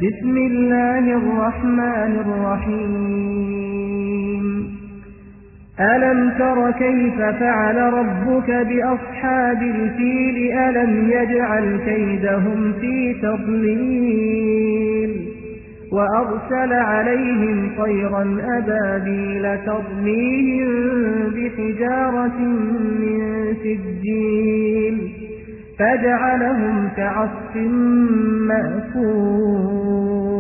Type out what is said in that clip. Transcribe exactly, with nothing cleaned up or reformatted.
بسم الله الرحمن الرحيم ألم تر كيف فعل ربك بأصحاب الفيل ألم يجعل كيدهم في تضليل وأرسل عليهم طيرا أبابيل ترميهم بحجارة من سجيل فجعلهم كعصف مأكول